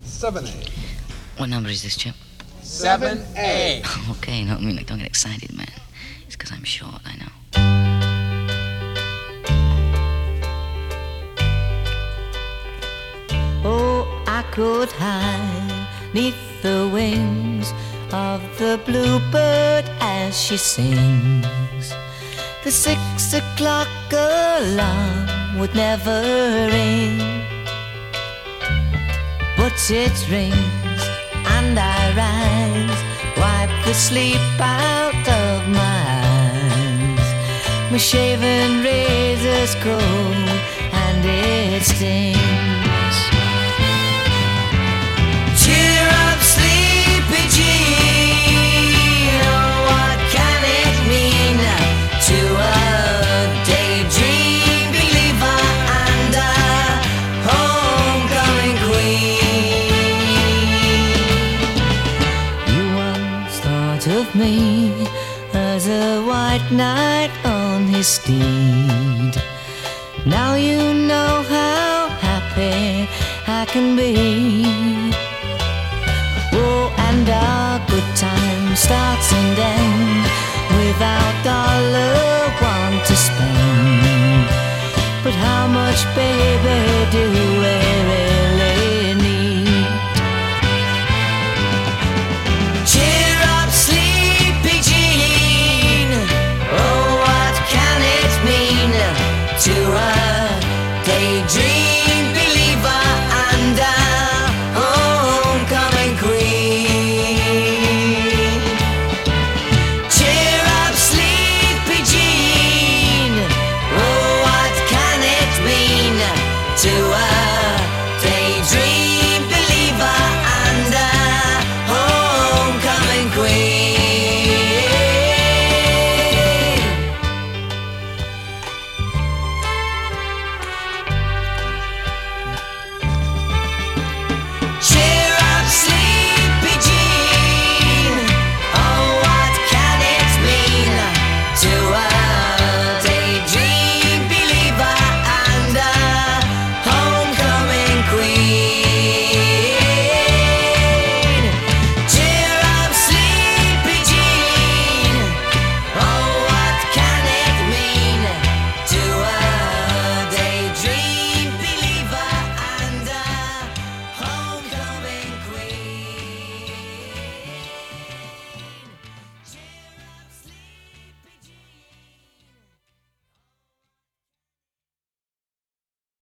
7A. What number is this, Chip? 7A. Okay, no, don't get excited, man. It's because I'm short, I know. Oh, I could hide neath the wings of the bluebird as she sings. The 6 o'clock alarm would never ring, but it rings and I rise, wipe the sleep out of my eyes. My shaven razor's cold and it stings. Cheer up, sleepy Jean. Oh, what can it mean to a daydream believer and a homecoming queen? You once thought of me as a white knight on his steed. Now you know how happy I can be. Oh, and our good time starts and ends without $1 to spend. But how much, baby, do